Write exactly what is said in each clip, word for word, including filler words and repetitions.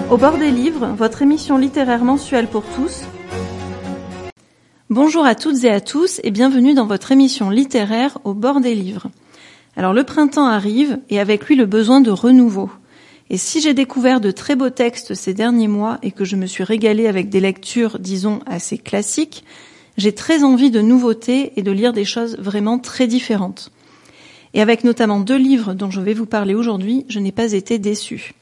Au bord des livres, votre émission littéraire mensuelle pour tous. Bonjour à toutes et à tous et bienvenue dans votre émission littéraire Au bord des livres. Alors le printemps arrive et avec lui le besoin de renouveau. Et si j'ai découvert de très beaux textes ces derniers mois et que je me suis régalée avec des lectures, disons, assez classiques, j'ai très envie de nouveautés et de lire des choses vraiment très différentes. Et avec notamment deux livres dont je vais vous parler aujourd'hui, je n'ai pas été déçue.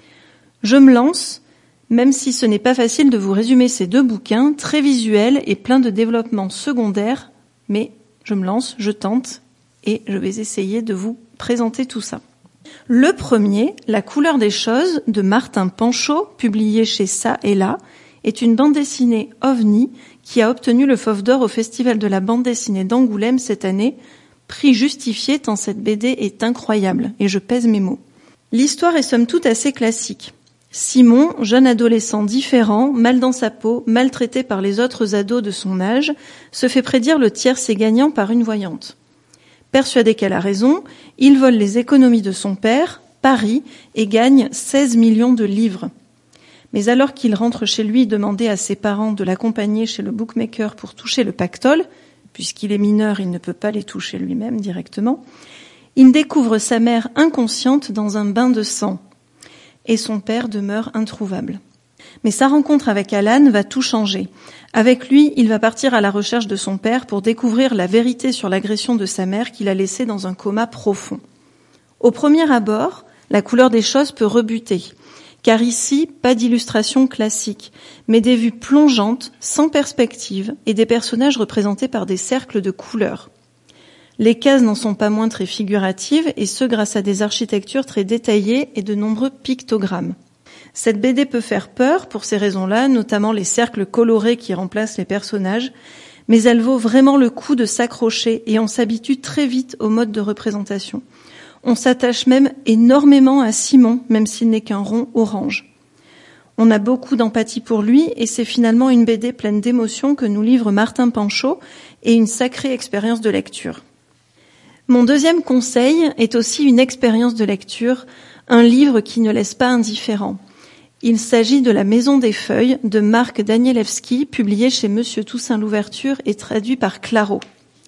Je me lance, même si ce n'est pas facile de vous résumer ces deux bouquins, très visuels et pleins de développement secondaire, mais je me lance, je tente, et je vais essayer de vous présenter tout ça. Le premier, La couleur des choses, de Martin Panchaud, publié chez Ça et Là, est une bande dessinée ovni qui a obtenu le Fauve d'Or au Festival de la bande dessinée d'Angoulême cette année, prix justifié tant cette B D est incroyable, et je pèse mes mots. L'histoire est somme toute assez classique. Simon, jeune adolescent différent, mal dans sa peau, maltraité par les autres ados de son âge, se fait prédire le tiercé gagnant par une voyante. Persuadé qu'elle a raison, il vole les économies de son père, parie, et gagne seize millions de livres. Mais alors qu'il rentre chez lui demander à ses parents de l'accompagner chez le bookmaker pour toucher le pactole, puisqu'il est mineur, il ne peut pas les toucher lui-même directement, il découvre sa mère inconsciente dans un bain de sang. Et son père demeure introuvable. Mais sa rencontre avec Alan va tout changer. Avec lui, il va partir à la recherche de son père pour découvrir la vérité sur l'agression de sa mère qu'il a laissée dans un coma profond. Au premier abord, La couleur des choses peut rebuter, car ici, pas d'illustration classique, mais des vues plongeantes, sans perspective, et des personnages représentés par des cercles de couleurs. Les cases n'en sont pas moins très figuratives, et ce grâce à des architectures très détaillées et de nombreux pictogrammes. Cette B D peut faire peur pour ces raisons-là, notamment les cercles colorés qui remplacent les personnages, mais elle vaut vraiment le coup de s'accrocher et on s'habitue très vite au mode de représentation. On s'attache même énormément à Simon, même s'il n'est qu'un rond orange. On a beaucoup d'empathie pour lui et c'est finalement une B D pleine d'émotions que nous livre Martin Panchaud et une sacrée expérience de lecture. Mon deuxième conseil est aussi une expérience de lecture, un livre qui ne laisse pas indifférent. Il s'agit de La Maison des Feuilles de Marc Danielewski, publié chez Monsieur Toussaint Louverture et traduit par Claro.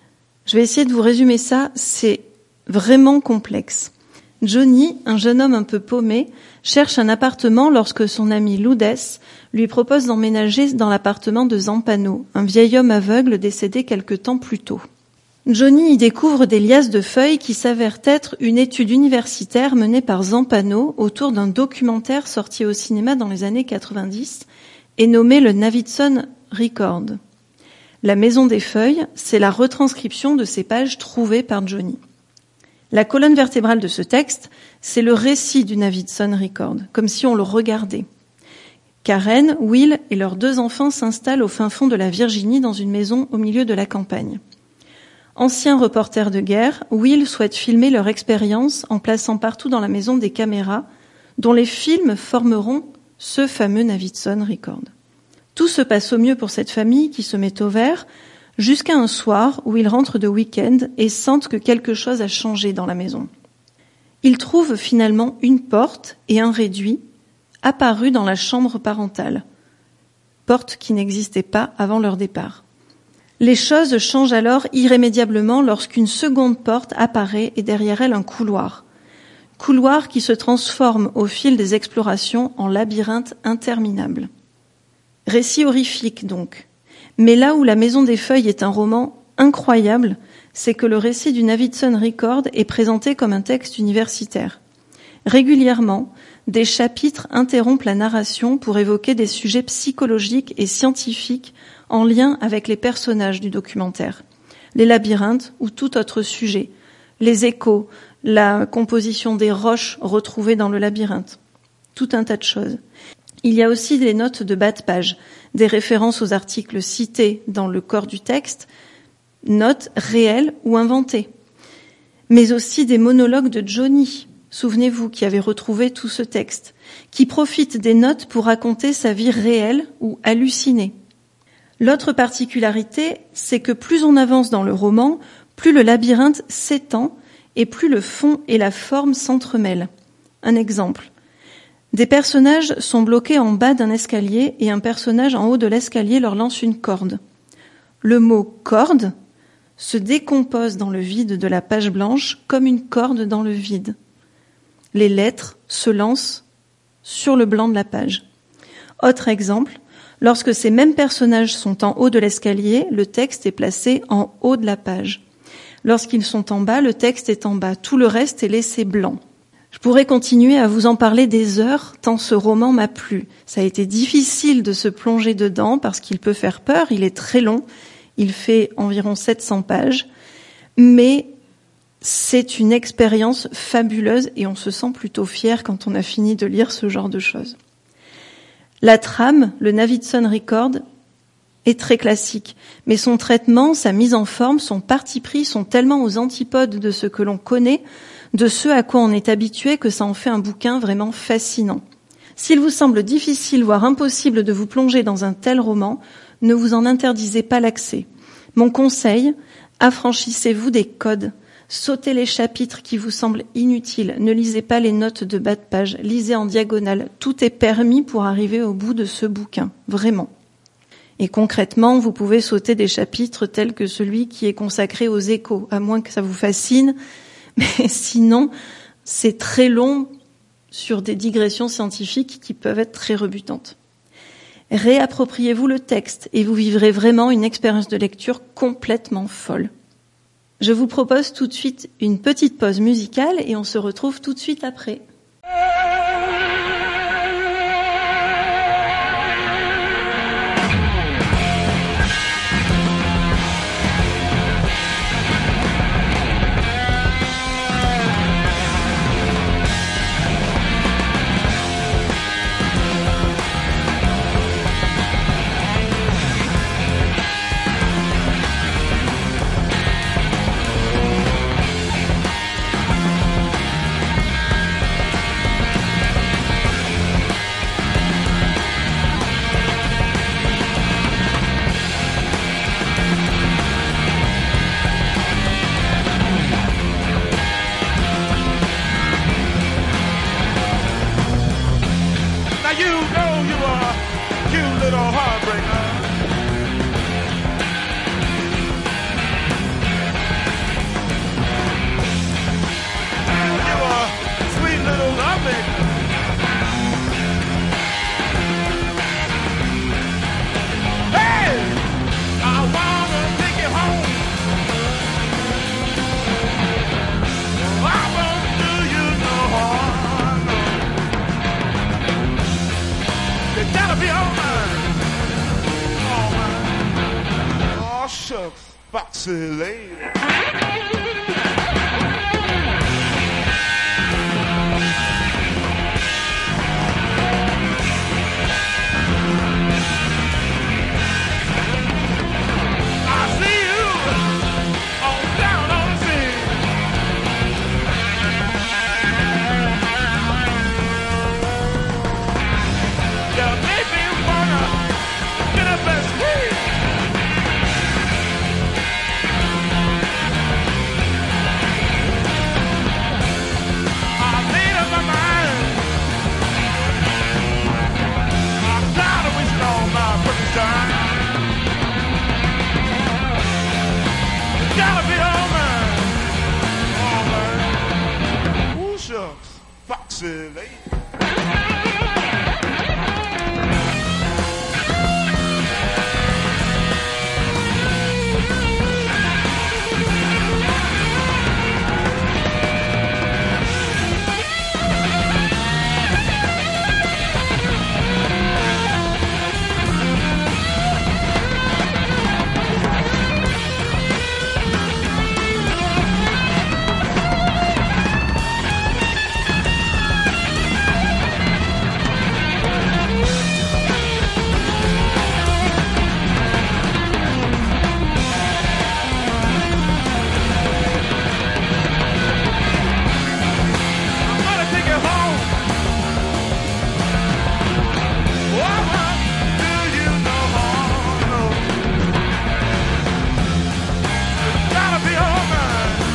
Je vais essayer de vous résumer ça, c'est vraiment complexe. Johnny, un jeune homme un peu paumé, cherche un appartement lorsque son ami Loudès lui propose d'emménager dans l'appartement de Zampano, un vieil homme aveugle décédé quelque temps plus tôt. Johnny y découvre des liasses de feuilles qui s'avèrent être une étude universitaire menée par Zampano autour d'un documentaire sorti au cinéma dans les années quatre-vingt-dix et nommé le Navidson Record. La Maison des Feuilles, c'est la retranscription de ces pages trouvées par Johnny. La colonne vertébrale de ce texte, c'est le récit du Navidson Record, comme si on le regardait. Karen, Will et leurs deux enfants s'installent au fin fond de la Virginie dans une maison au milieu de la campagne. Ancien reporter de guerre, Will souhaite filmer leur expérience en plaçant partout dans la maison des caméras dont les films formeront ce fameux Navidson Record. Tout se passe au mieux pour cette famille qui se met au vert jusqu'à un soir où ils rentrent de week-end et sentent que quelque chose a changé dans la maison. Ils trouvent finalement une porte et un réduit apparus dans la chambre parentale, porte qui n'existait pas avant leur départ. Les choses changent alors irrémédiablement lorsqu'une seconde porte apparaît et derrière elle un couloir. Couloir qui se transforme au fil des explorations en labyrinthe interminable. Récit horrifique donc. Mais là où La Maison des Feuilles est un roman incroyable, c'est que le récit du Navidson Record est présenté comme un texte universitaire. Régulièrement, des chapitres interrompent la narration pour évoquer des sujets psychologiques et scientifiques en lien avec les personnages du documentaire, les labyrinthes ou tout autre sujet, les échos, la composition des roches retrouvées dans le labyrinthe, tout un tas de choses. Il y a aussi des notes de bas de page, des références aux articles cités dans le corps du texte, notes réelles ou inventées, mais aussi des monologues de Johnny, souvenez-vous, qui avait retrouvé tout ce texte, qui profite des notes pour raconter sa vie réelle ou hallucinée. L'autre particularité, c'est que plus on avance dans le roman, plus le labyrinthe s'étend et plus le fond et la forme s'entremêlent. Un exemple. Des personnages sont bloqués en bas d'un escalier et un personnage en haut de l'escalier leur lance une corde. Le mot « corde » se décompose dans le vide de la page blanche comme une corde dans le vide. Les lettres se lancent sur le blanc de la page. Autre exemple, lorsque ces mêmes personnages sont en haut de l'escalier, le texte est placé en haut de la page. Lorsqu'ils sont en bas, le texte est en bas. Tout le reste est laissé blanc. Je pourrais continuer à vous en parler des heures, tant ce roman m'a plu. Ça a été difficile de se plonger dedans parce qu'il peut faire peur, il est très long, il fait environ sept cents pages, mais c'est une expérience fabuleuse et on se sent plutôt fier quand on a fini de lire ce genre de choses. La trame, le Navidson Record, est très classique, mais son traitement, sa mise en forme, son parti pris sont tellement aux antipodes de ce que l'on connaît, de ce à quoi on est habitué, que ça en fait un bouquin vraiment fascinant. S'il vous semble difficile, voire impossible de vous plonger dans un tel roman, ne vous en interdisez pas l'accès. Mon conseil, affranchissez-vous des codes. Sautez les chapitres qui vous semblent inutiles. Ne lisez pas les notes de bas de page. Lisez en diagonale. Tout est permis pour arriver au bout de ce bouquin. Vraiment. Et concrètement, vous pouvez sauter des chapitres tels que celui qui est consacré aux échos, à moins que ça vous fascine. Mais sinon, c'est très long sur des digressions scientifiques qui peuvent être très rebutantes. Réappropriez-vous le texte et vous vivrez vraiment une expérience de lecture complètement folle. Je vous propose tout de suite une petite pause musicale et on se retrouve tout de suite après. Foxy lady.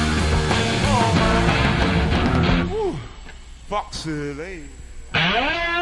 Foxy lady.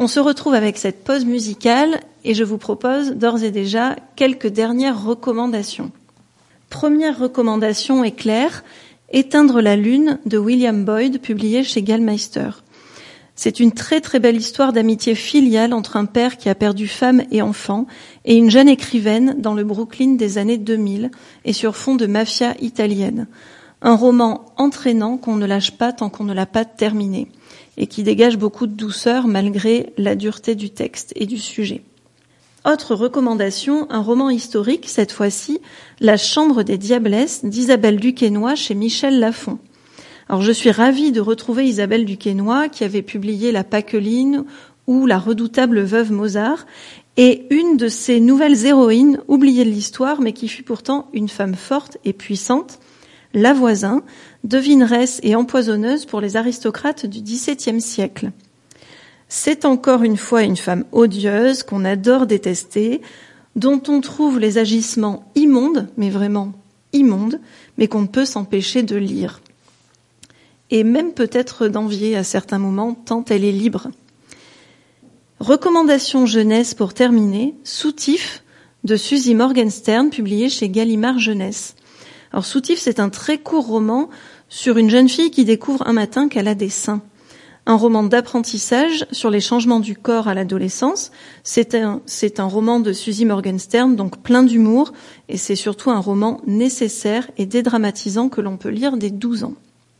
On se retrouve avec cette pause musicale et je vous propose d'ores et déjà quelques dernières recommandations. Première recommandation est claire, Éteindre la lune de William Boyd, publié chez Gallmeister. C'est une très très belle histoire d'amitié filiale entre un père qui a perdu femme et enfant et une jeune écrivaine dans le Brooklyn des années deux mille et sur fond de mafia italienne. Un roman entraînant qu'on ne lâche pas tant qu'on ne l'a pas terminé et qui dégage beaucoup de douceur malgré la dureté du texte et du sujet. Autre recommandation, un roman historique, cette fois-ci, La Chambre des Diablesses d'Isabelle Duquesnoy chez Michel Lafon. Alors je suis ravie de retrouver Isabelle Duquesnoy qui avait publié La Paqueline ou La redoutable veuve Mozart et une de ses nouvelles héroïnes, oubliée de l'histoire mais qui fut pourtant une femme forte et puissante, La Voisin, devineresse et empoisonneuse pour les aristocrates du dix-septième siècle. C'est encore une fois une femme odieuse qu'on adore détester, dont on trouve les agissements immondes, mais vraiment immondes, mais qu'on ne peut s'empêcher de lire. Et même peut-être d'envier à certains moments, tant elle est libre. Recommandation jeunesse pour terminer, Soutif de Suzy Morgenstern, publié chez Gallimard Jeunesse. Alors Soutif, c'est un très court roman sur une jeune fille qui découvre un matin qu'elle a des seins. Un roman d'apprentissage sur les changements du corps à l'adolescence. C'est un, c'est un roman de Suzy Morgenstern, donc plein d'humour, et c'est surtout un roman nécessaire et dédramatisant que l'on peut lire dès douze ans.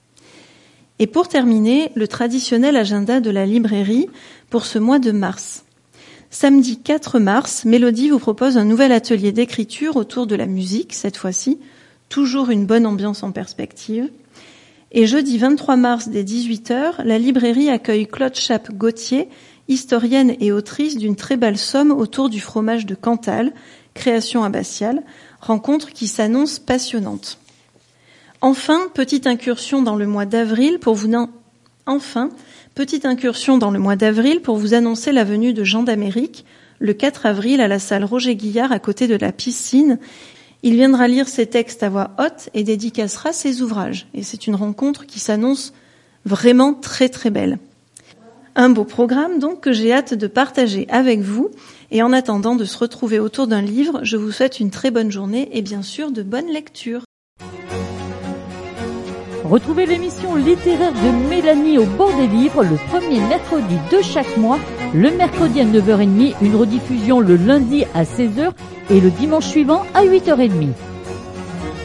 Et pour terminer, le traditionnel agenda de la librairie pour ce mois de mars. Samedi quatre mars, Mélodie vous propose un nouvel atelier d'écriture autour de la musique, cette fois-ci, toujours une bonne ambiance en perspective. Et jeudi vingt-trois mars dès dix-huit heures, la librairie accueille Claude Chappe-Gauthier, historienne et autrice d'une très belle somme autour du fromage de Cantal, création abbatiale, rencontre qui s'annonce passionnante. Enfin, petite incursion dans le mois d'avril pour vous nan... enfin, petite incursion dans le mois d'avril pour vous annoncer la venue de Jean d'Amérique, le quatre avril à la salle Roger Guillard à côté de la piscine. Il viendra lire ses textes à voix haute et dédicacera ses ouvrages. Et c'est une rencontre qui s'annonce vraiment très très belle. Un beau programme donc que j'ai hâte de partager avec vous. Et en attendant de se retrouver autour d'un livre, je vous souhaite une très bonne journée et bien sûr de bonnes lectures. Retrouvez l'émission littéraire de Mélanie au bord des livres le premier mercredi de chaque mois, le mercredi à neuf heures trente, une rediffusion le lundi à seize heures et le dimanche suivant à huit heures trente.